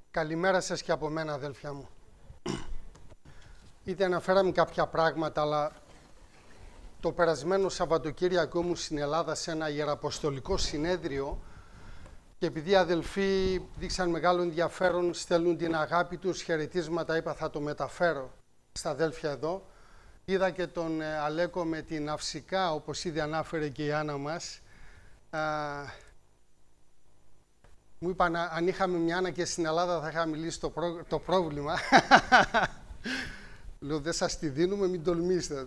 Καλημέρα σας και από μένα, αδέλφια μου. Ήδη αναφέραμε κάποια πράγματα, αλλά το περασμένο Σαββατοκύριακο μου στην Ελλάδα σε ένα ιεραποστολικό συνέδριο και επειδή οι αδελφοί δείξαν μεγάλο ενδιαφέρον, στέλνουν την αγάπη τους, χαιρετίσματα, είπα θα το μεταφέρω στα αδέλφια εδώ. Είδα και τον Αλέκο με την Αυσικά, όπως ήδη ανάφερε και η Άννα μας. Μου είπαν αν είχαμε μια Άννα και στην Ελλάδα θα είχαμε λύσει το πρόβλημα. Λέω δεν σας τη δίνουμε, μην τολμήσετε.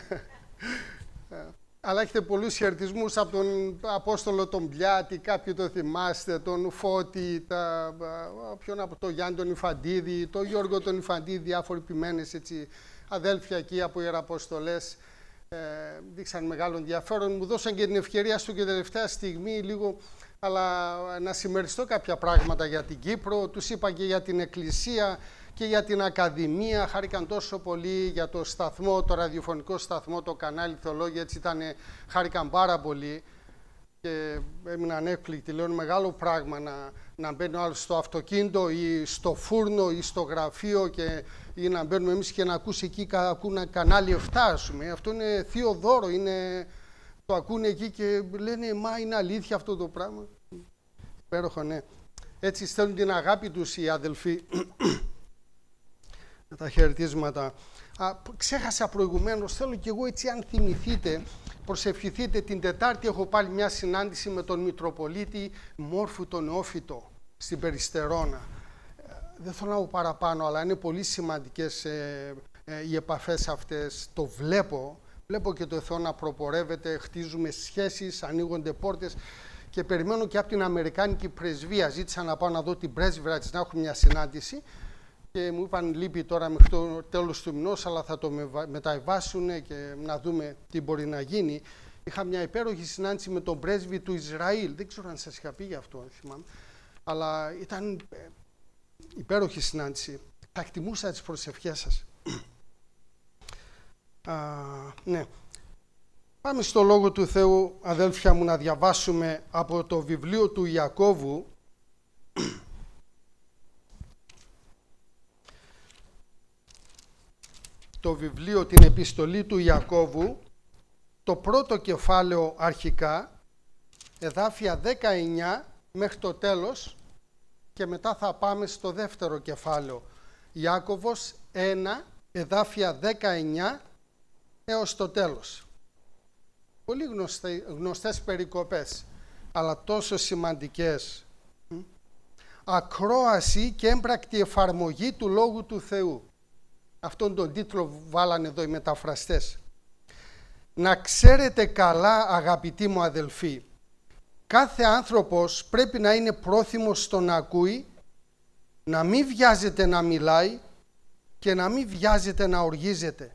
Αλλά έχετε πολλούς χαιρετισμούς από τον Απόστολο τον Πιάτη, κάποιοι το θυμάστε, τον Φώτη, ποιον από τον Γιάννη τον Ιφαντίδη, τον Γιώργο τον Ιφαντίδη, διάφοροι ποιμένες έτσι, αδέλφια εκεί από ιεραποστολές. Δείξαν μεγάλο ενδιαφέρον. Μου δώσαν και την ευκαιρία στο και τελευταία στιγμή λίγο, αλλά να συμμεριστώ κάποια πράγματα για την Κύπρο. Τους είπα και για την Εκκλησία και για την Ακαδημία. Χάρηκαν τόσο πολύ για το σταθμό, το ραδιοφωνικό σταθμό, το κανάλι Θεολόγια. Έτσι χάρηκαν πάρα πολύ και έμειναν έκπληκτοι. Λέω μεγάλο πράγμα να μπαίνει ο άλλος στο αυτοκίνητο ή στο φούρνο ή στο γραφείο ή να μπαίνουμε εμείς και να ακούσει εκεί κανάλι 7, ας πούμε. Αυτό είναι θείο δώρο, το ακούνε εκεί και λένε μα είναι αλήθεια αυτό το πράγμα. Υπέροχο, ναι. Έτσι στέλνουν την αγάπη τους οι αδελφοί με τα χαιρετίσματα. Ξέχασα προηγουμένως, θέλω και εγώ έτσι αν θυμηθείτε, προσευχηθείτε, την Τετάρτη έχω πάλι μια συνάντηση με τον Μητροπολίτη Μόρφου τον Νεόφυτο στην Περιστερώνα. Δεν θέλω να πω παραπάνω, αλλά είναι πολύ σημαντικές οι επαφές αυτές. Το βλέπω και το Θεό να προπορεύεται, χτίζουμε σχέσεις, ανοίγονται πόρτες και περιμένω και από την Αμερικάνικη Πρεσβεία. Ζήτησα να πάω να δω την πρέσβυρα της, να έχω μια συνάντηση και μου είπαν λείπει τώρα μέχρι το τέλος του μηνός, αλλά θα το μεταβάσουν και να δούμε τι μπορεί να γίνει. Είχα μια υπέροχη συνάντηση με τον πρέσβη του Ισραήλ. Δεν ξέρω αν σας είχα πει γι' αυτό, θυμάμαι. Αλλά ήταν υπέροχη συνάντηση. Θα εκτιμούσα τις προσευχές σας. Ναι. Πάμε στο Λόγο του Θεού, αδέλφια μου, να διαβάσουμε από το βιβλίο του Ιακώβου. Το βιβλίο, την επιστολή του Ιακώβου, το πρώτο κεφάλαιο αρχικά, εδάφια 19 μέχρι το τέλος και μετά θα πάμε στο δεύτερο κεφάλαιο. Ιάκωβος 1, εδάφια 19 έως το τέλος. Πολύ γνωστές περικοπές, αλλά τόσο σημαντικές. Ακρόαση και έμπρακτη εφαρμογή του Λόγου του Θεού. Αυτόν τον τίτλο βάλανε εδώ οι μεταφραστές. Να ξέρετε καλά, αγαπητοί μου αδελφοί, κάθε άνθρωπος πρέπει να είναι πρόθυμος στο να ακούει, να μην βιάζεται να μιλάει και να μην βιάζεται να οργίζεται.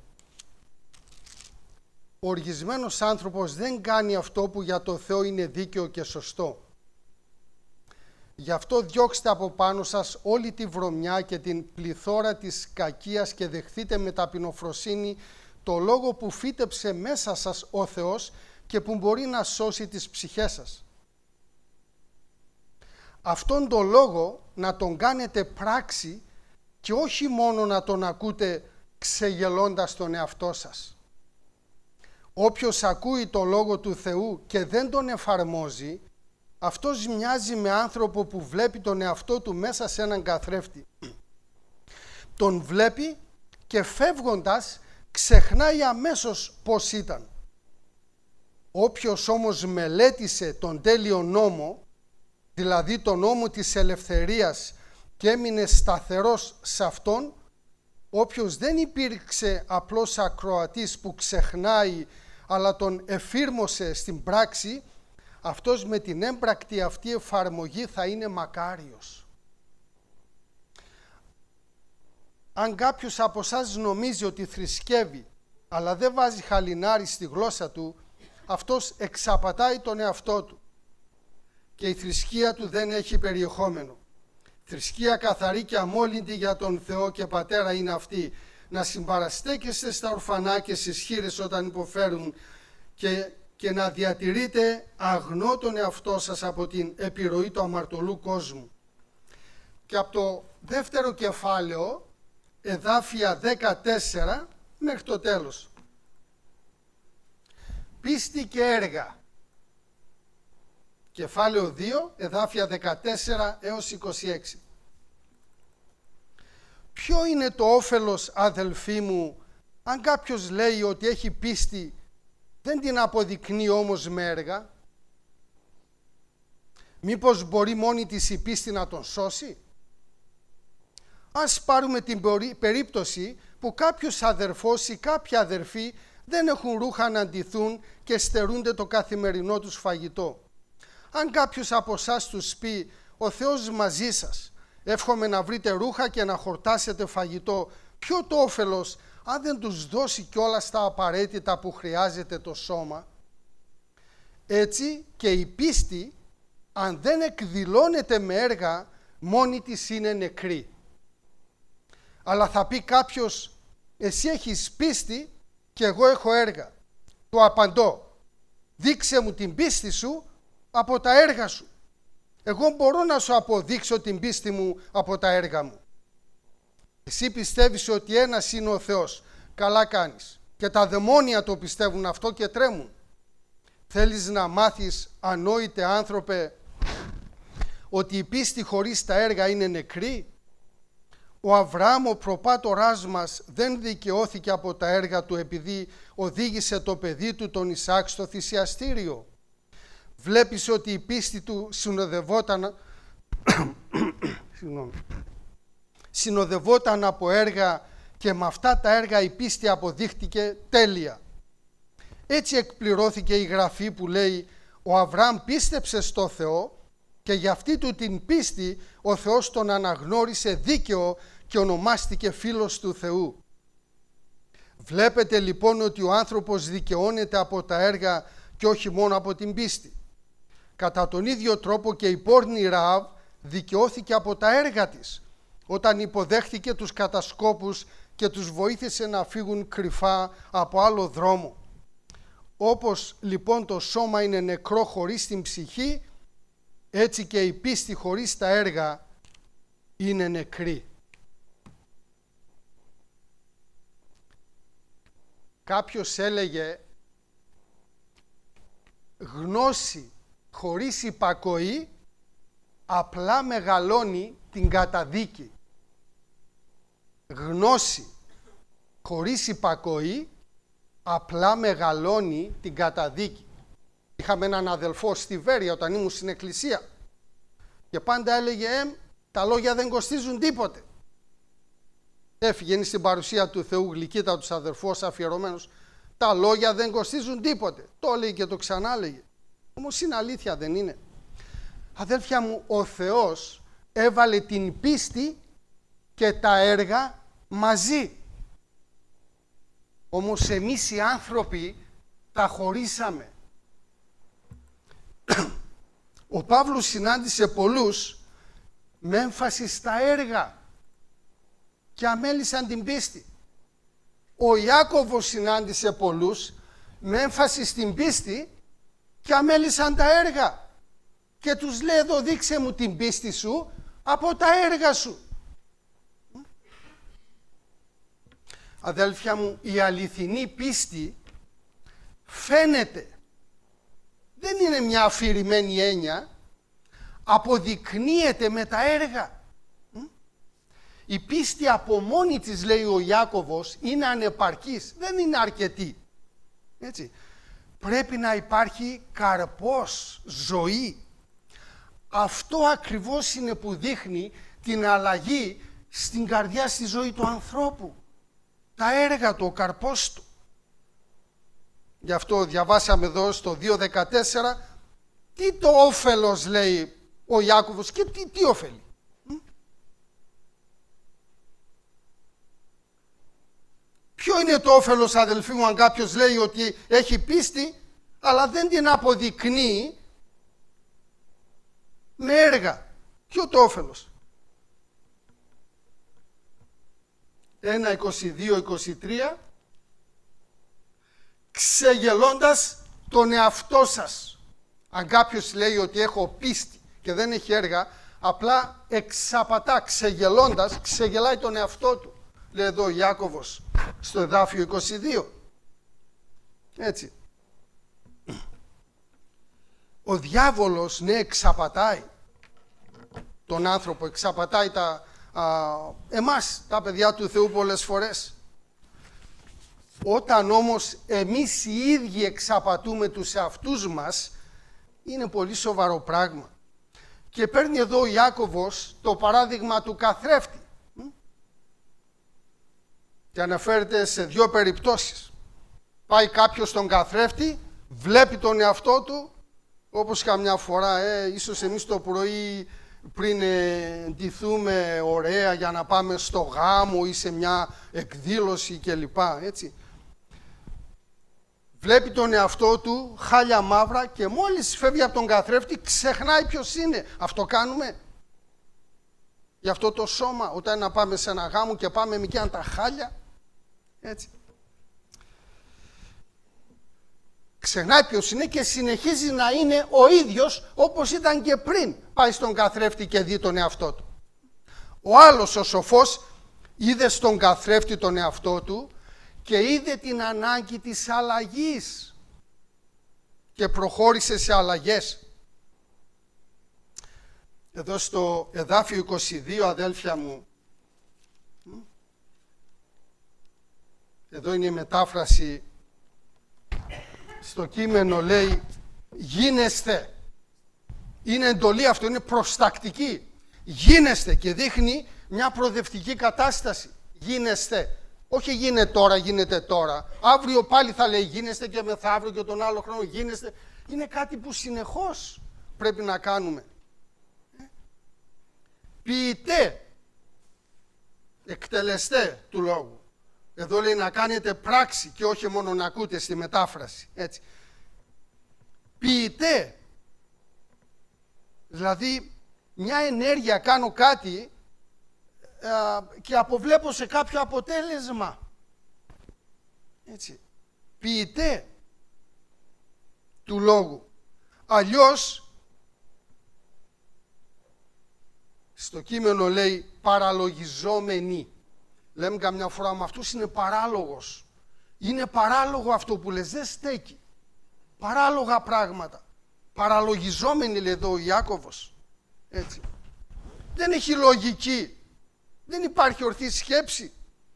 Ο οργισμένος άνθρωπος δεν κάνει αυτό που για το Θεό είναι δίκαιο και σωστό. Γι' αυτό διώξτε από πάνω σας όλη τη βρωμιά και την πληθώρα της κακίας και δεχθείτε με ταπεινοφροσύνη το λόγο που φύτεψε μέσα σας ο Θεός και που μπορεί να σώσει τις ψυχές σας. Αυτόν τον λόγο να τον κάνετε πράξη και όχι μόνο να τον ακούτε ξεγελώντας τον εαυτό σας. Όποιος ακούει το Λόγο του Θεού και δεν τον εφαρμόζει, αυτός μοιάζει με άνθρωπο που βλέπει τον εαυτό του μέσα σε έναν καθρέφτη. Τον βλέπει και φεύγοντας ξεχνάει αμέσως πώς ήταν. Όποιος όμως μελέτησε τον τέλειο νόμο, δηλαδή τον νόμο της ελευθερίας και έμεινε σταθερός σε αυτόν, όποιος δεν υπήρξε απλώς ακροατής που ξεχνάει, αλλά τον εφήρμοσε στην πράξη, αυτός με την έμπρακτη αυτή εφαρμογή θα είναι μακάριος. Αν κάποιος από εσάς νομίζει ότι θρησκεύει, αλλά δεν βάζει χαλινάρι στη γλώσσα του, αυτός εξαπατάει τον εαυτό του και η θρησκεία του δεν έχει περιεχόμενο. Θρησκεία καθαρή και αμόλυντη για τον Θεό και Πατέρα είναι αυτή, να συμπαραστέκεστε στα ορφανά και στις χήρες όταν υποφέρουν και να διατηρείτε αγνό τον εαυτό σας από την επιρροή του αμαρτωλού κόσμου. και από το δεύτερο κεφάλαιο, εδάφια 14 μέχρι το τέλος. Πίστη και έργα. Κεφάλαιο 2, εδάφια 14 έως 26. Ποιο είναι το όφελος, αδελφοί μου, αν κάποιος λέει ότι έχει πίστη, δεν την αποδεικνύει όμως με έργα? Μήπως μπορεί μόνη της η πίστη να τον σώσει? Ας πάρουμε την περίπτωση που κάποιος αδερφός ή κάποια αδερφή δεν έχουν ρούχα να ντυθούν και στερούνται το καθημερινό τους φαγητό. Αν κάποιος από εσάς τους πει «Ο Θεός μαζί σας, εύχομαι να βρείτε ρούχα και να χορτάσετε φαγητό», ποιο το όφελος αν δεν τους δώσει κιόλας τα απαραίτητα που χρειάζεται το σώμα? Έτσι και η πίστη, αν δεν εκδηλώνεται με έργα, μόνη της είναι νεκρή. Αλλά θα πει κάποιος, εσύ έχεις πίστη και εγώ έχω έργα. Του απαντώ, δείξε μου την πίστη σου από τα έργα σου. Εγώ μπορώ να σου αποδείξω την πίστη μου από τα έργα μου. Εσύ πιστεύεις ότι ένας είναι ο Θεός. Καλά κάνεις. Και τα δαιμόνια το πιστεύουν αυτό και τρέμουν. Θέλεις να μάθεις, ανόητε άνθρωπε, ότι η πίστη χωρίς τα έργα είναι νεκρή? Ο Αβραάμ, ο προπάτοράς μας, δεν δικαιώθηκε από τα έργα του επειδή οδήγησε το παιδί του τον Ισαάκ στο θυσιαστήριο. Βλέπεις ότι η πίστη του συνοδευόταν από έργα και με αυτά τα έργα η πίστη αποδείχτηκε τέλεια. Έτσι εκπληρώθηκε η γραφή που λέει «Ο Αβραάμ πίστεψε στο Θεό και για αυτή του την πίστη ο Θεός τον αναγνώρισε δίκαιο και ονομάστηκε φίλος του Θεού». Βλέπετε λοιπόν ότι ο άνθρωπος δικαιώνεται από τα έργα και όχι μόνο από την πίστη. Κατά τον ίδιο τρόπο και η πόρνη Ραάβ δικαιώθηκε από τα έργα της, όταν υποδέχθηκε τους κατασκόπους και τους βοήθησε να φύγουν κρυφά από άλλο δρόμο. Όπως λοιπόν το σώμα είναι νεκρό χωρίς την ψυχή, έτσι και η πίστη χωρίς τα έργα είναι νεκρή. Κάποιος έλεγε, γνώση χωρίς υπακοή απλά μεγαλώνει την καταδίκη. Γνώση χωρίς υπακοή απλά μεγαλώνει την καταδίκη. Είχαμε έναν αδελφό στη Βέρεια όταν ήμουν στην εκκλησία και πάντα έλεγε τα λόγια δεν κοστίζουν τίποτε. Έφυγε στην παρουσία του Θεού, γλυκύτα τους αδερφός αφιερωμένος, τα λόγια δεν κοστίζουν τίποτε. Το έλεγε και το ξανά έλεγε. Όμως είναι αλήθεια, δεν είναι? Αδέλφια μου, ο Θεός έβαλε την πίστη και τα έργα μαζί. Όμως εμείς οι άνθρωποι τα χωρίσαμε. Ο Παύλος συνάντησε πολλούς με έμφαση στα έργα και αμέλησαν την πίστη. Ο Ιάκωβος συνάντησε πολλούς με έμφαση στην πίστη και αμέλησαν τα έργα. Και τους λέει εδώ, δείξε μου την πίστη σου από τα έργα σου. Αδέλφια μου, η αληθινή πίστη φαίνεται. Δεν είναι μια αφηρημένη έννοια, αποδεικνύεται με τα έργα. Η πίστη από μόνη της, λέει ο Ιάκωβος, είναι ανεπαρκής, δεν είναι αρκετή. Έτσι. Πρέπει να υπάρχει καρπός, ζωή. Αυτό ακριβώς είναι που δείχνει την αλλαγή στην καρδιά, στη ζωή του ανθρώπου. Τα έργα του, ο καρπός του. Γι' αυτό διαβάσαμε εδώ στο 2.14, τι το όφελος, λέει ο Ιάκωβος, και τι όφελη. Ποιο είναι το όφελος, αδελφοί μου, αν κάποιος λέει ότι έχει πίστη, αλλά δεν την αποδεικνύει με έργα? Ποιο το όφελος? 1.22-23, ξεγελώντας τον εαυτό σας. Αν κάποιος λέει ότι έχω πίστη και δεν έχει έργα, Απλά εξαπατά, ξεγελώντας, ξεγελάει τον εαυτό του. Λέει εδώ ο Ιάκωβος στο εδάφιο 22. Έτσι. Ο διάβολος, ναι, εξαπατάει τον άνθρωπο, εξαπατάει εμάς, τα παιδιά του Θεού πολλές φορές. Όταν όμως εμείς οι ίδιοι εξαπατούμε τους εαυτούς μας, είναι πολύ σοβαρό πράγμα. Και παίρνει εδώ ο Ιάκωβος το παράδειγμα του καθρέφτη. Και αναφέρεται σε δύο περιπτώσεις. Πάει κάποιος στον καθρέφτη, βλέπει τον εαυτό του, όπως καμιά φορά, ίσως εμείς το πρωί πριν ντυθούμε ωραία για να πάμε στο γάμο ή σε μια εκδήλωση κλπ. Έτσι. Βλέπει τον εαυτό του, χάλια μαύρα, και μόλις φεύγει από τον καθρέφτη ξεχνάει ποιος είναι. Αυτό κάνουμε. Γι' αυτό το σώμα, όταν να πάμε σε ένα γάμο και πάμε με εκείνα τα χάλια, έτσι. Ξεχνάει ποιος είναι και συνεχίζει να είναι ο ίδιος όπως ήταν και πριν πάει στον καθρέφτη και δει τον εαυτό του. Ο άλλος, ο σοφός, είδε στον καθρέφτη τον εαυτό του και είδε την ανάγκη της αλλαγής και προχώρησε σε αλλαγές. Εδώ στο εδάφιο 22, αδέλφια μου, εδώ είναι η μετάφραση, στο κείμενο λέει γίνεστε. Είναι εντολή αυτό, είναι προστακτική. Γίνεστε, και δείχνει μια προοδευτική κατάσταση. Γίνεστε. Όχι γίνεται τώρα. Αύριο πάλι θα λέει γίνεστε και μεθαύριο και τον άλλο χρόνο γίνεστε. Είναι κάτι που συνεχώς πρέπει να κάνουμε. Ποιητέ, εκτελεστέ του λόγου. Εδώ λέει να κάνετε πράξη και όχι μόνο να ακούτε στη μετάφραση. Έτσι. Ποιητέ. Δηλαδή μια ενέργεια, κάνω κάτι και αποβλέπω σε κάποιο αποτέλεσμα. Έτσι. Ποιητέ του λόγου. Αλλιώς, στο κείμενο λέει παραλογιζόμενοι. Λέμε καμιά φορά με αυτούς είναι παράλογος. Είναι παράλογο αυτό που λες, δεν στέκει. Παράλογα πράγματα. Παραλογιζόμενοι, λέει εδώ ο Ιάκωβος. Έτσι. Δεν έχει λογική. Δεν υπάρχει ορθή σκέψη.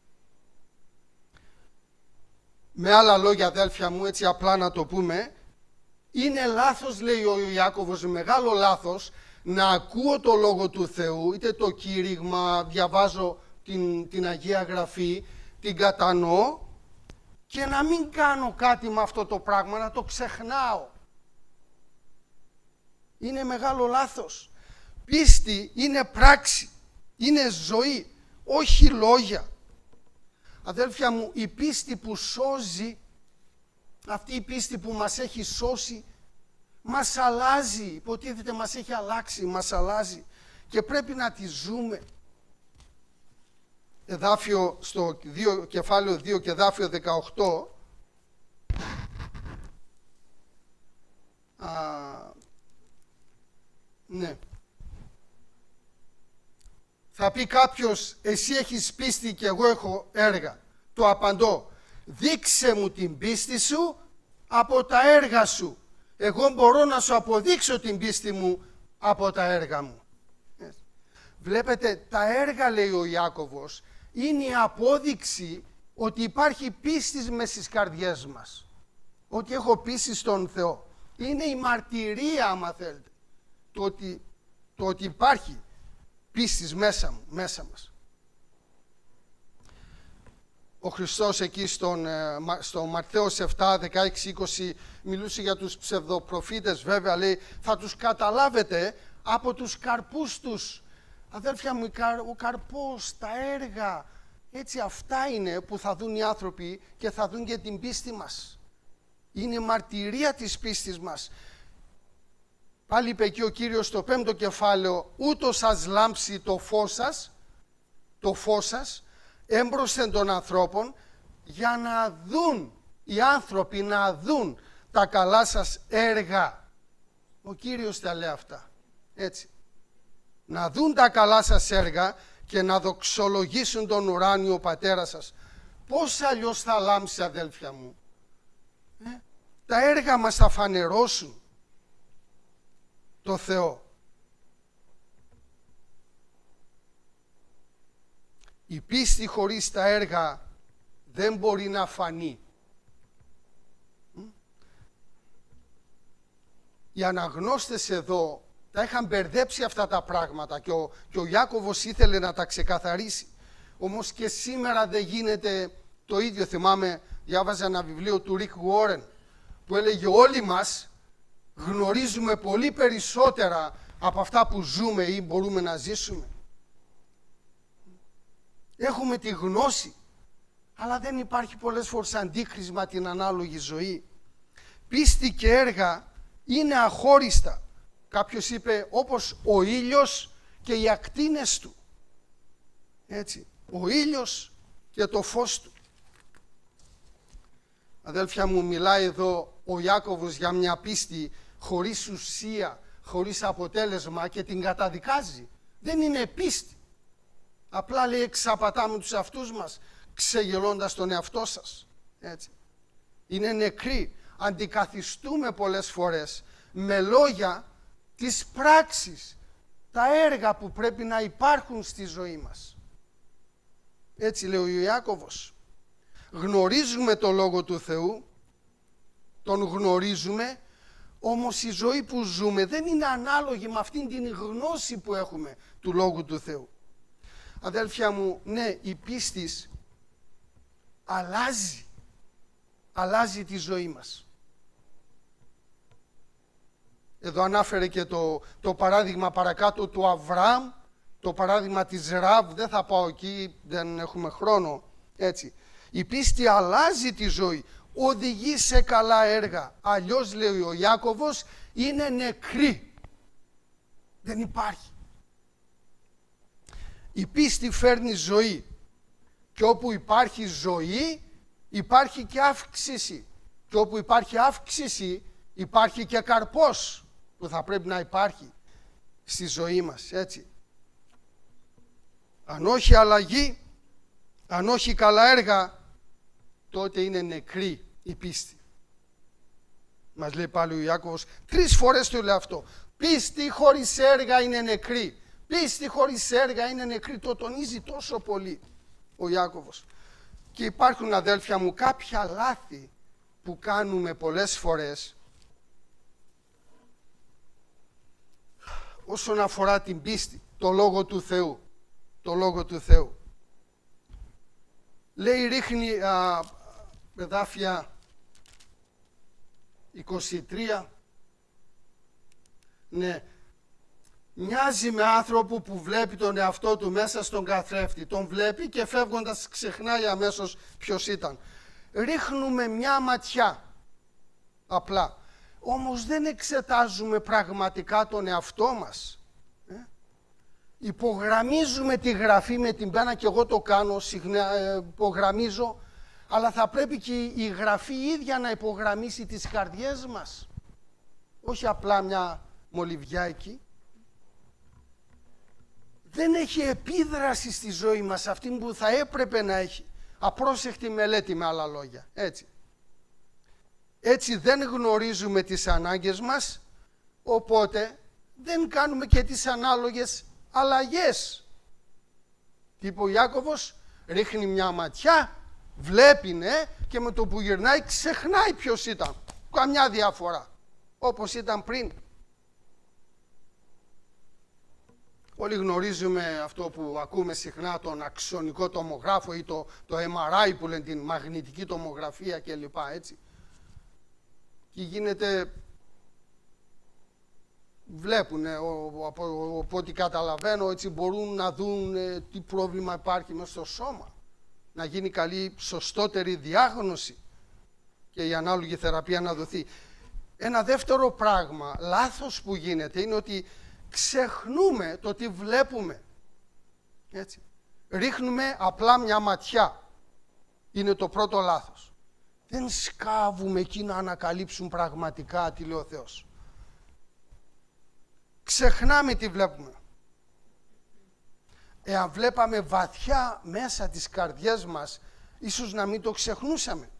Με άλλα λόγια, αδέλφια μου, έτσι απλά να το πούμε, είναι λάθος, λέει ο Ιάκωβος, μεγάλο λάθος, να ακούω το Λόγο του Θεού, είτε το κήρυγμα, διαβάζω την Αγία Γραφή, την κατανοώ και να μην κάνω κάτι με αυτό το πράγμα, να το ξεχνάω. Είναι μεγάλο λάθος. Πίστη είναι πράξη, είναι ζωή, όχι λόγια. Αδέλφια μου, η πίστη που σώζει, αυτή η πίστη που μας έχει σώσει, μας αλλάζει, υποτίθεται μας έχει αλλάξει, μας αλλάζει και πρέπει να τη ζούμε. Εδάφιο στο κεφάλαιο 2 και εδάφιο 18, ναι. Θα πει κάποιος, εσύ έχεις πίστη και εγώ έχω έργα. Το απαντώ, δείξε μου την πίστη σου από τα έργα σου. Εγώ μπορώ να σου αποδείξω την πίστη μου από τα έργα μου. Βλέπετε, τα έργα, λέει ο Ιάκωβος, είναι η απόδειξη ότι υπάρχει πίστη μες στις καρδιές μας. Ότι έχω πίστη στον Θεό. Είναι η μαρτυρία, άμα θέλετε, το ότι υπάρχει πίστης μέσα μας. Ο Χριστός εκεί στο Ματθαίος 7, 16, 20 μιλούσε για τους ψευδοπροφήτες, βέβαια λέει θα τους καταλάβετε από τους καρπούς τους. Αδέλφια μου, ο καρπός, τα έργα, έτσι αυτά είναι που θα δουν οι άνθρωποι και θα δουν και την πίστη μας. Είναι μαρτυρία της πίστης μας. Πάλι είπε εκεί ο Κύριος στο 5ο κεφάλαιο, ούτως σας λάμψει το φως σας, έμπροσθεν των ανθρώπων, για να δουν, οι άνθρωποι να δουν τα καλά σας έργα. Ο Κύριος τα λέει αυτά, έτσι. να δουν τα καλά σας έργα και να δοξολογήσουν τον ουράνιο Πατέρα σας. Πώς αλλιώς θα λάμψει, αδέλφια μου? Τα έργα μας θα φανερώσουν το Θεό. Η πίστη χωρίς τα έργα δεν μπορεί να φανεί. Οι αναγνώστες εδώ τα είχαν μπερδέψει αυτά τα πράγματα και ο Ιάκωβος ήθελε να τα ξεκαθαρίσει. Όμως και σήμερα δεν γίνεται το ίδιο. Θυμάμαι, διάβαζα ένα βιβλίο του Ρικ Γουόρεν που έλεγε όλοι μας γνωρίζουμε πολύ περισσότερα από αυτά που ζούμε ή μπορούμε να ζήσουμε. Έχουμε τη γνώση, αλλά δεν υπάρχει πολλές φορές αντίκρισμα την ανάλογη ζωή. Πίστη και έργα είναι αχώριστα. Κάποιος είπε όπως ο ήλιος και οι ακτίνες του. Έτσι, ο ήλιος και το φως του. Αδέλφια μου, μιλάει εδώ ο Ιάκωβος για μια πίστη χωρίς ουσία, χωρίς αποτέλεσμα και την καταδικάζει. Δεν είναι πίστη. Απλά λέει εξαπατάμε τους αυτούς μας, ξεγελώντας τον εαυτό σας. Έτσι. Είναι νεκροί. Αντικαθιστούμε πολλές φορές με λόγια τις πράξεις, τα έργα που πρέπει να υπάρχουν στη ζωή μας. Έτσι λέει ο Ιάκωβος. Γνωρίζουμε το Λόγο του Θεού, τον γνωρίζουμε, όμως η ζωή που ζούμε δεν είναι ανάλογη με αυτήν την γνώση που έχουμε του Λόγου του Θεού. Αδέλφια μου, ναι, η πίστη αλλάζει τη ζωή μας. Εδώ ανάφερε και το παράδειγμα παρακάτω του Αβραάμ, το παράδειγμα της Ραβ, δεν θα πάω εκεί, δεν έχουμε χρόνο, έτσι. Η πίστη αλλάζει τη ζωή, οδηγεί σε καλά έργα, αλλιώς λέει ο Ιάκωβος, είναι νεκρή, δεν υπάρχει. Η πίστη φέρνει ζωή και όπου υπάρχει ζωή υπάρχει και αύξηση και όπου υπάρχει αύξηση υπάρχει και καρπός που θα πρέπει να υπάρχει στη ζωή μας, έτσι. Αν όχι αλλαγή, αν όχι καλά έργα, τότε είναι νεκρή η πίστη. Μας λέει πάλι ο Ιάκωβος, 3 φορές το λέει αυτό. Πίστη χωρίς έργα είναι νεκρή. Πίστη χωρίς έργα είναι νεκρή. Το τονίζει τόσο πολύ ο Ιάκωβος. Και υπάρχουν, αδέλφια μου, κάποια λάθη που κάνουμε πολλές φορές όσον αφορά την πίστη, το Λόγο του Θεού. Το Λόγο του Θεού. Λέει, ρίχνει εδάφια 23, ναι, μοιάζει με άνθρωπο που βλέπει τον εαυτό του μέσα στον καθρέφτη. Τον βλέπει και φεύγοντας ξεχνάει αμέσως ποιος ήταν. Ρίχνουμε μια ματιά, απλά. Όμως δεν εξετάζουμε πραγματικά τον εαυτό μας. Υπογραμμίζουμε τη γραφή με την πένα και εγώ το κάνω, υπογραμμίζω, αλλά θα πρέπει και η γραφή ίδια να υπογραμμίσει τις καρδιές μας. Όχι απλά μια μολυβιά εκεί. Δεν έχει επίδραση στη ζωή μας αυτή που θα έπρεπε να έχει. Απρόσεχτη μελέτη, με άλλα λόγια. Έτσι δεν γνωρίζουμε τις ανάγκες μας, οπότε δεν κάνουμε και τις ανάλογες αλλαγές. Τι είπε ο Ιάκωβος, ρίχνει μια ματιά, βλέπει, ναι, και με το που γυρνάει ξεχνάει ποιος ήταν. Καμιά διαφορά, όπως ήταν πριν. Όλοι γνωρίζουμε αυτό που ακούμε συχνά, τον αξονικό τομογράφο ή το MRI που λένε, την μαγνητική τομογραφία κλπ. Έτσι. Και γίνεται, βλέπουν, από ό,τι καταλαβαίνω, έτσι μπορούν να δουν τι πρόβλημα υπάρχει μέσα στο σώμα. Να γίνει καλή, σωστότερη διάγνωση και η ανάλογη θεραπεία να δοθεί. Ένα δεύτερο πράγμα, λάθος που γίνεται, είναι ότι ξεχνούμε το τι βλέπουμε. Έτσι. Ρίχνουμε απλά μια ματιά. Είναι το πρώτο λάθος. Δεν σκάβουμε εκεί να ανακαλύψουν πραγματικά τι λέει ο Θεός. Ξεχνάμε τι βλέπουμε. εάν βλέπαμε βαθιά μέσα τις καρδιές μας, ίσως να μην το ξεχνούσαμε.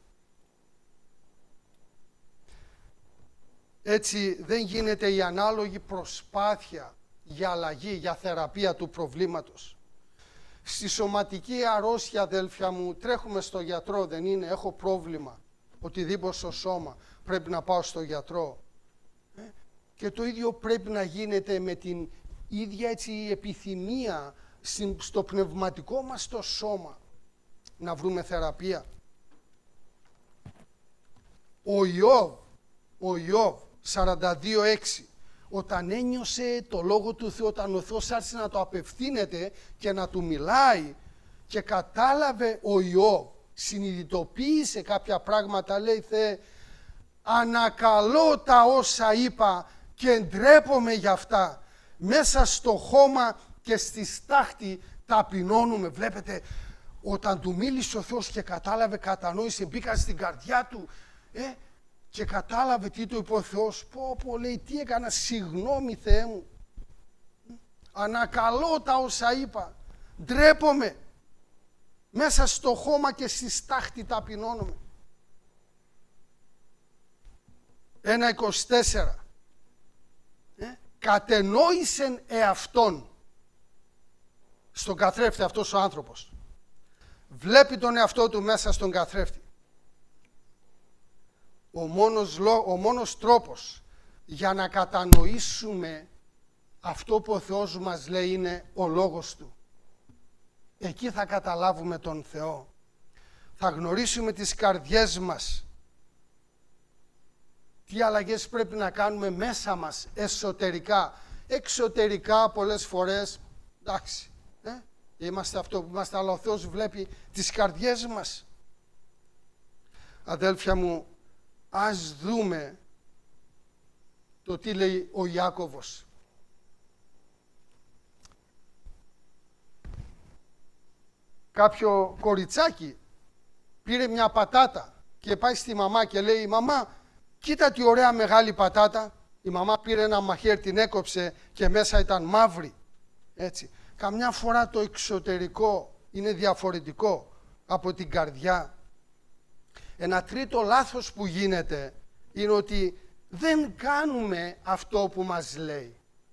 Έτσι δεν γίνεται η ανάλογη προσπάθεια για αλλαγή, για θεραπεία του προβλήματος. Στη σωματική αρρώστια, αδέλφια μου, τρέχουμε στο γιατρό, δεν είναι? Έχω πρόβλημα, οτιδήποτε στο σώμα, πρέπει να πάω στο γιατρό. Και το ίδιο πρέπει να γίνεται με την ίδια έτσι επιθυμία στο πνευματικό μας το σώμα, να βρούμε θεραπεία. Ο Ιώβ 42:6, όταν ένιωσε το Λόγο του Θεού, όταν ο Θεός άρχισε να το απευθύνεται και να του μιλάει και κατάλαβε ο Ιώβ, συνειδητοποίησε κάποια πράγματα, λέει: Θεέ, ανακαλώ τα όσα είπα και ντρέπομαι για αυτά. Μέσα στο χώμα και στη στάχτη ταπεινώνουμε. Βλέπετε, όταν του μίλησε ο Θεός και κατάλαβε, κατανόησε, μπήκα στην καρδιά του και κατάλαβε τι του είπε ο Θεός. Πω, λέει, τι έκανα, συγγνώμη Θεέ μου. Ανακαλώ τα όσα είπα, ντρέπομαι. Μέσα στο χώμα και στη στάχτη ταπεινώνουμε. 1:24. Κατενόησεν εαυτόν. Στον καθρέφτη αυτός ο άνθρωπος. Βλέπει τον εαυτό του μέσα στον καθρέφτη. Ο μόνος τρόπος για να κατανοήσουμε αυτό που ο Θεός μας λέει είναι ο Λόγος Του. Εκεί θα καταλάβουμε τον Θεό. Θα γνωρίσουμε τις καρδιές μας. Τι αλλαγές πρέπει να κάνουμε μέσα μας, εσωτερικά. Εξωτερικά πολλές φορές, εντάξει, είμαστε αυτό που είμαστε, αλλά ο Θεός βλέπει τις καρδιές μας. Αδέλφια μου, ας δούμε το τι λέει ο Ιάκωβος. Κάποιο κοριτσάκι πήρε μια πατάτα και πάει στη μαμά και λέει: «Μαμά, κοίτα τι ωραία μεγάλη πατάτα». Η μαμά πήρε ένα μαχαίρι, την έκοψε και μέσα ήταν μαύρη. Έτσι. Καμιά φορά το εξωτερικό είναι διαφορετικό από την καρδιά. Ένα τρίτο λάθος που γίνεται είναι ότι δεν κάνουμε αυτό που μας λέει.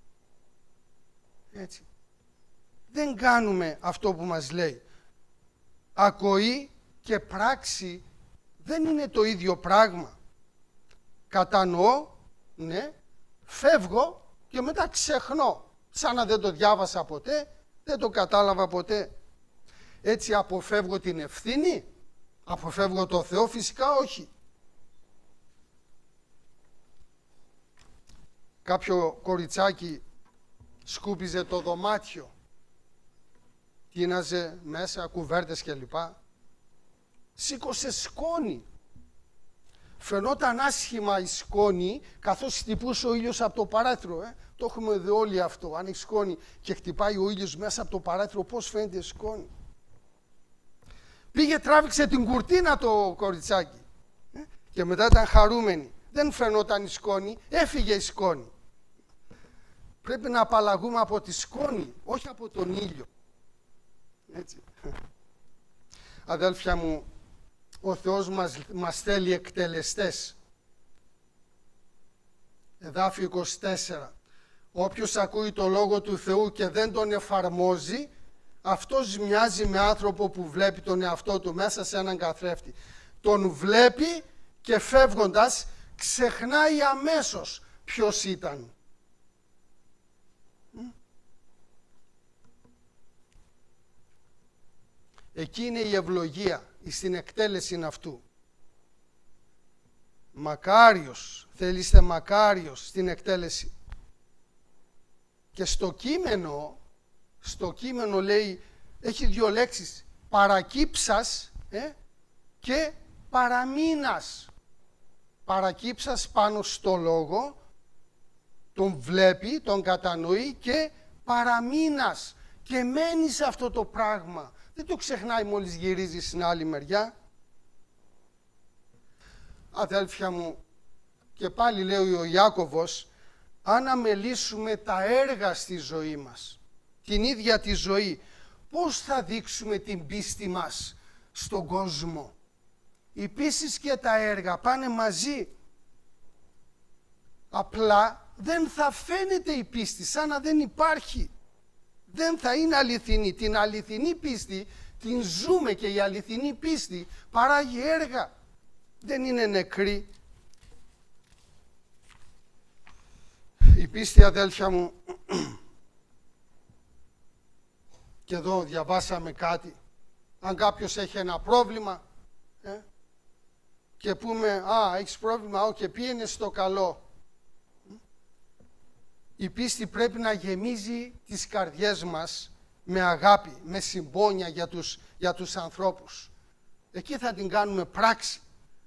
Έτσι. Δεν κάνουμε αυτό που μας λέει. Ακοή και πράξη δεν είναι το ίδιο πράγμα. Κατανοώ, ναι, φεύγω και μετά ξεχνώ. Σαν να δεν το διάβασα ποτέ, δεν το κατάλαβα ποτέ. Έτσι αποφεύγω την ευθύνη, αποφεύγω το Θεό, φυσικά όχι. Κάποιο κοριτσάκι σκούπιζε το δωμάτιο, τίναζε μέσα κουβέρτες κλπ. Σήκωσε σκόνη. Φαινόταν άσχημα η σκόνη καθώς χτυπούσε ο ήλιος από το παράθυρο. Το έχουμε δει όλοι αυτό. Αν έχει σκόνη και χτυπάει ο ήλιος μέσα από το παράθυρο, πώς φαίνεται η σκόνη. Πήγε, τράβηξε την κουρτίνα το κοριτσάκι. Και μετά ήταν χαρούμενη. Δεν φαινόταν η σκόνη, έφυγε η σκόνη. Πρέπει να απαλλαγούμε από τη σκόνη, όχι από τον ήλιο. Έτσι. Αδέλφια μου, ο Θεός μας θέλει εκτελεστές. Εδάφιο 24. Όποιος ακούει το Λόγο του Θεού και δεν τον εφαρμόζει, αυτός μοιάζει με άνθρωπο που βλέπει τον εαυτό του μέσα σε έναν καθρέφτη. Τον βλέπει και φεύγοντας ξεχνάει αμέσως ποιος ήταν. Εκεί είναι η ευλογία, στην εκτέλεση αυτού. Μακάριος, θέλετε μακάριος στην εκτέλεση. Και στο κείμενο λέει, έχει δύο λέξεις, παρακύψας και παραμείνας. Παρακύψας πάνω στο Λόγο, τον βλέπει, τον κατανοεί και παραμείνας και μένει σε αυτό το πράγμα. Δεν το ξεχνάει μόλις γυρίζει στην άλλη μεριά. Αδέλφια μου, και πάλι λέει ο Ιάκωβος, αν αμελήσουμε τα έργα στη ζωή μας, την ίδια τη ζωή, πώς θα δείξουμε την πίστη μας στον κόσμο? Η πίστη και τα έργα πάνε μαζί. Απλά δεν θα φαίνεται η πίστη, σαν να δεν υπάρχει. Δεν θα είναι αληθινή. Την αληθινή πίστη την ζούμε και η αληθινή πίστη παράγει έργα. Δεν είναι νεκρή. Η πίστη, αδέλφια μου, και εδώ διαβάσαμε κάτι. Αν κάποιος έχει ένα πρόβλημα και πούμε έχεις πρόβλημα, και πήγαινε στο καλό. Η πίστη πρέπει να γεμίζει τις καρδιές μας με αγάπη, με συμπόνια για τους ανθρώπους. Εκεί θα την κάνουμε πράξη.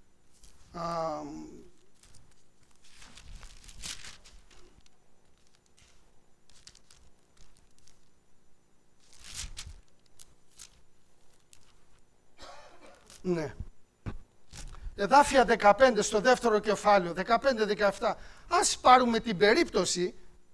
Ναι. Εδάφια 15 στο δεύτερο κεφάλαιο, 15-17. Ας πάρουμε την περίπτωση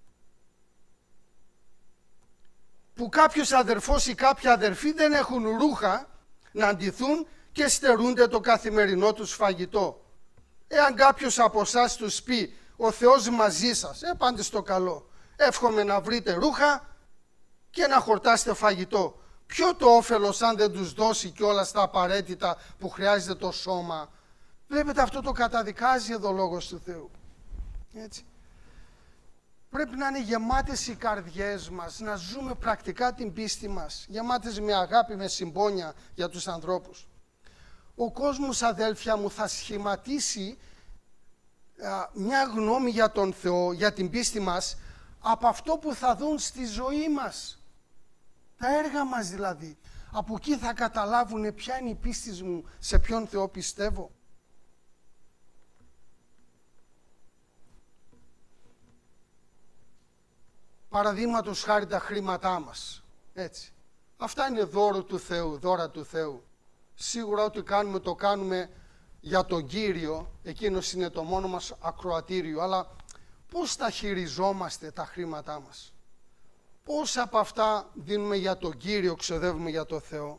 που κάποιος αδερφός ή κάποια αδερφή δεν έχουν ρούχα να ντυθούν και στερούνται το καθημερινό τους φαγητό. Εάν κάποιος από εσάς τους πει «Ο Θεός μαζί σας», πάντε στο καλό, εύχομαι να βρείτε ρούχα και να χορτάσετε φαγητό. Ποιο το όφελος αν δεν τους δώσει και όλα στα απαραίτητα που χρειάζεται το σώμα? Βλέπετε, αυτό το καταδικάζει εδώ ο Λόγος του Θεού. Έτσι. Πρέπει να είναι γεμάτες οι καρδιές μας, να ζούμε πρακτικά την πίστη μας, γεμάτες με αγάπη, με συμπόνια για τους ανθρώπους. Ο κόσμος, αδέλφια μου, θα σχηματίσει μια γνώμη για τον Θεό, για την πίστη μας, από αυτό που θα δουν στη ζωή μας. Τα έργα μας δηλαδή. Από εκεί θα καταλάβουν ποια είναι η πίστη μου, σε ποιον Θεό πιστεύω. Παραδείγματος χάρη τα χρήματά μας. Έτσι. Αυτά είναι δώρο του Θεού, δώρα του Θεού. Σίγουρα ό,τι κάνουμε το κάνουμε για τον Κύριο, εκείνος είναι το μόνο μας ακροατήριο, αλλά πώς τα χειριζόμαστε τα χρήματά μας? Πώς από αυτά δίνουμε για τον Κύριο, ξοδεύουμε για τον Θεό?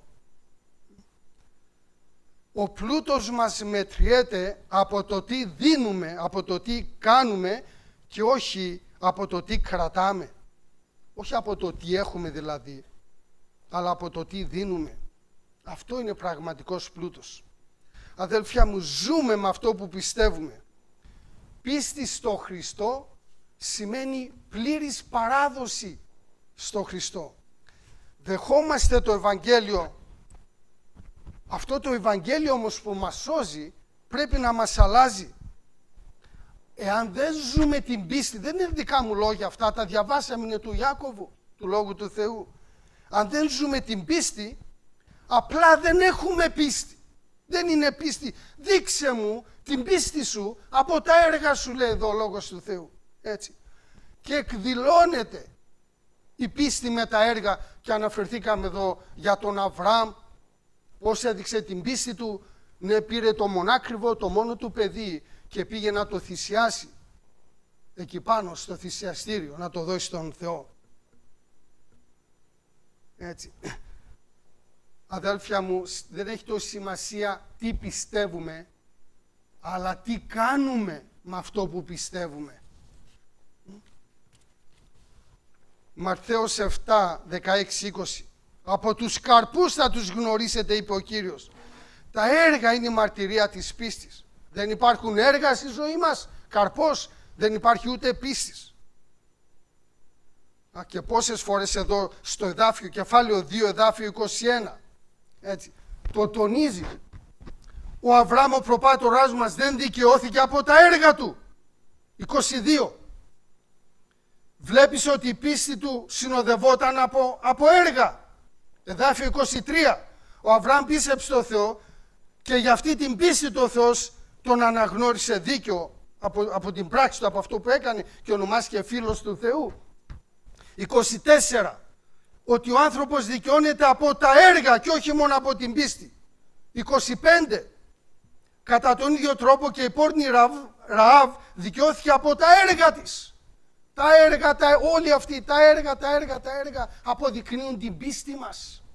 Ο πλούτος μας μετριέται από το τι δίνουμε, από το τι κάνουμε και όχι από το τι κρατάμε. Όχι από το τι έχουμε δηλαδή, αλλά από το τι δίνουμε. Αυτό είναι πραγματικός πλούτος. Αδελφιά μου, ζούμε με αυτό που πιστεύουμε. Πίστη στο Χριστό σημαίνει πλήρης παράδοση στο Χριστό. Δεχόμαστε το Ευαγγέλιο. Αυτό το Ευαγγέλιο όμως που μας σώζει πρέπει να μας αλλάζει. Εάν δεν ζούμε την πίστη, δεν είναι δικά μου λόγια αυτά, τα διαβάσαμε, είναι του Ιάκωβου, του Λόγου του Θεού. Αν δεν ζούμε την πίστη, απλά δεν έχουμε πίστη. Δεν είναι πίστη. Δείξε μου την πίστη σου από τα έργα σου, λέει εδώ ο Λόγος του Θεού. Έτσι. Και εκδηλώνεται η πίστη με τα έργα. Και αναφερθήκαμε εδώ για τον Αβραάμ, πώς έδειξε την πίστη του. Ναι, πήρε το μονάκριβο, το μόνο του παιδί και πήγε να το θυσιάσει εκεί πάνω στο θυσιαστήριο, να το δώσει στον Θεό. Έτσι. Αδέλφια μου, δεν έχει τόση σημασία τι πιστεύουμε, αλλά τι κάνουμε με αυτό που πιστεύουμε. Ματθαίος 7, 16-20. Από τους καρπούς θα τους γνωρίσετε, είπε ο Κύριος. Τα έργα είναι η μαρτυρία της πίστης. Δεν υπάρχουν έργα στη ζωή μας, καρπός, δεν υπάρχει ούτε πίστης. Και πόσες φορές εδώ στο εδάφιο, κεφάλαιο 2, εδάφιο 21, έτσι, το τονίζει. Ο Αβραάμ, ο προπάτοράς μας, δεν δικαιώθηκε από τα έργα του. 22. Βλέπεις ότι η πίστη του συνοδευόταν από έργα. Εδάφιο 23. Ο Αβραάμ πίστεψε στο Θεό και για αυτή την πίστη του ο Θεός τον αναγνώρισε δίκαιο από την πράξη του, από αυτό που έκανε και ονομάστηκε φίλος του Θεού. 24. Ότι ο άνθρωπος δικαιώνεται από τα έργα και όχι μόνο από την πίστη. 25. Κατά τον ίδιο τρόπο και η πόρνη Ραάβ δικαιώθηκε από τα έργα της. Τα έργα, όλοι αυτοί, τα έργα αποδεικνύουν την πίστη μας.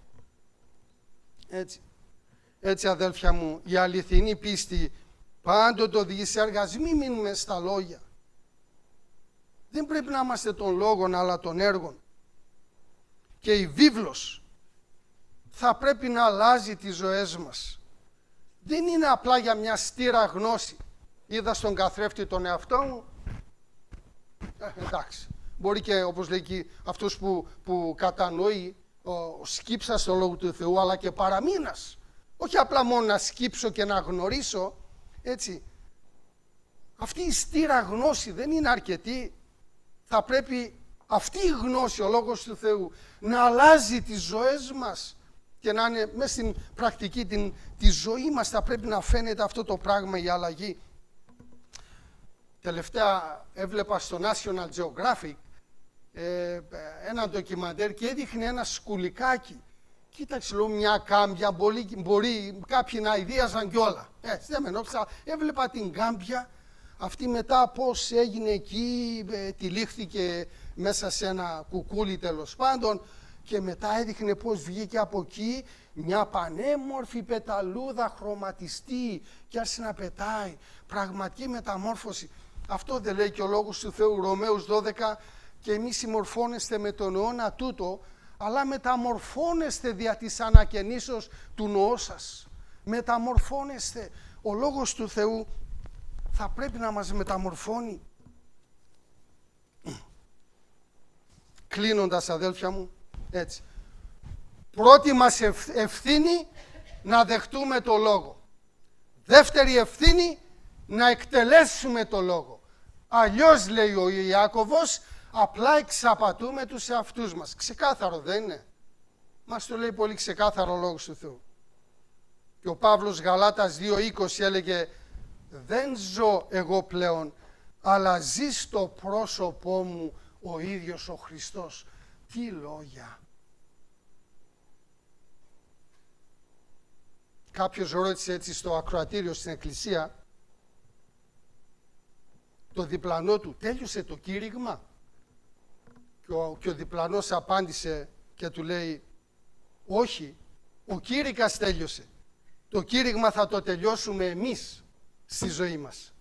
Έτσι αδέλφια μου, η αληθινή πίστη πάντοτε οδηγεί σε έργα. Μην μείνουμε στα λόγια. Δεν πρέπει να είμαστε των λόγων αλλά των έργων. Και η βίβλος θα πρέπει να αλλάζει τις ζωές μας. Δεν είναι απλά για μια στήρα γνώση. Είδα στον καθρέφτη τον εαυτό μου. Εντάξει. Μπορεί και, όπως λέει και αυτός που κατανοεί, σκύψα στο Λόγο του Θεού, αλλά και παραμείνας. Όχι απλά μόνο να σκύψω και να γνωρίσω, έτσι. Αυτή η στήρα γνώση δεν είναι αρκετή. Θα πρέπει αυτή η γνώση, ο Λόγος του Θεού, να αλλάζει τις ζωές μας και να είναι μέσα στην πρακτική τη ζωή μας. Θα πρέπει να φαίνεται αυτό το πράγμα, η αλλαγή. Τελευταία έβλεπα στο National Geographic ένα ντοκιμαντέρ και έδειχνε ένα σκουλικάκι. Κοίταξε, λέω, μια κάμπια, μπορεί κάποιοι να ιδίαζαν κιόλα. Δεν με ενόχλησα. Έβλεπα την κάμπια αυτή μετά πώς έγινε εκεί, τυλίχθηκε μέσα σε ένα κουκούλι τέλος πάντων και μετά έδειχνε πώς βγήκε από εκεί μια πανέμορφη πεταλούδα χρωματιστή και άρχισε να πετάει. Πραγματική μεταμόρφωση. Αυτό δεν λέει και ο Λόγος του Θεού, Ρωμαίους 12, και εμείς συμμορφώνεστε με τον αιώνα τούτο, αλλά μεταμορφώνεστε δια της ανακαινήσεως του νοού σας. Μεταμορφώνεστε. Ο Λόγος του Θεού θα πρέπει να μας μεταμορφώνει. Κλείνοντας, αδέλφια μου, έτσι. Πρώτη μας ευθύνη να δεχτούμε το Λόγο. Δεύτερη ευθύνη να εκτελέσουμε το Λόγο. Αλλιώς, λέει ο Ιάκωβος, απλά εξαπατούμε τους εαυτούς μας. Ξεκάθαρο δεν είναι? Μας το λέει πολύ ξεκάθαρο ο Λόγος του Θεού. Και ο Παύλος Γαλάτας 2:20 έλεγε, δεν ζω εγώ πλέον, αλλά ζει στο πρόσωπό μου ο ίδιος ο Χριστός. Τι λόγια! Κάποιος ρώτησε έτσι στο ακροατήριο στην εκκλησία, το διπλανό του, τέλειωσε το κήρυγμα? Και ο διπλανός απάντησε και του λέει, όχι, ο κήρυκας τέλειωσε. Το κήρυγμα θα το τελειώσουμε εμείς στη ζωή μας.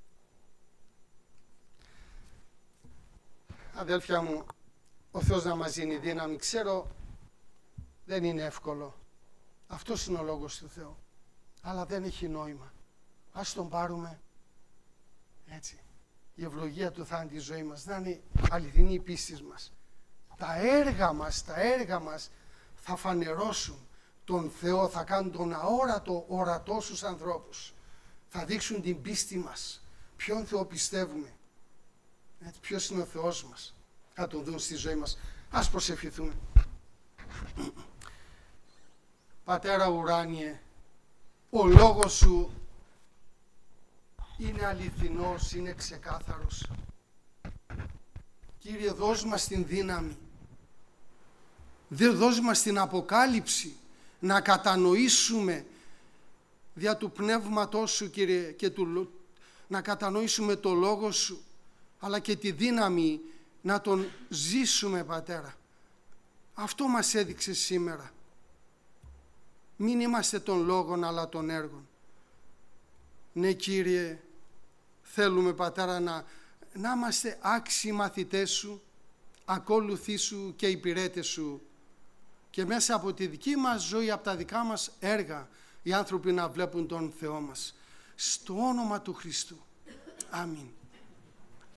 Αδέλφια μου, ο Θεός να μας δίνει δύναμη. Ξέρω, δεν είναι εύκολο. Αυτός είναι ο Λόγος του Θεού. Αλλά δεν έχει νόημα. Ας τον πάρουμε έτσι. Η ευλογία του θα είναι τη ζωή μας. Να είναι αληθινή η πίστη μας. Τα έργα μας θα φανερώσουν τον Θεό, θα κάνουν τον αόρατο ορατό στους ανθρώπους. Θα δείξουν την πίστη μας. Ποιον Θεό πιστεύουμε. Ποιος είναι ο Θεός μας. Θα τον δουν στη ζωή μας. Ας προσευχηθούμε. Πατέρα ουράνιε, ο Λόγος Σου είναι αληθινός, είναι ξεκάθαρος. Κύριε, δώσ' μας την δύναμη. Δώσ' μας την αποκάλυψη να κατανοήσουμε δια του Πνεύματός Σου, Κύριε, και να κατανοήσουμε το Λόγο Σου, αλλά και τη δύναμη να τον ζήσουμε, Πατέρα. Αυτό μας έδειξε σήμερα. Μην είμαστε των λόγων αλλά των έργων. Ναι, Κύριε, θέλουμε, Πατέρα, να είμαστε άξιοι μαθητές Σου, ακόλουθοί Σου και υπηρέτες Σου, και μέσα από τη δική μας ζωή, από τα δικά μας έργα, οι άνθρωποι να βλέπουν τον Θεό μας. Στο όνομα του Χριστού. Αμήν.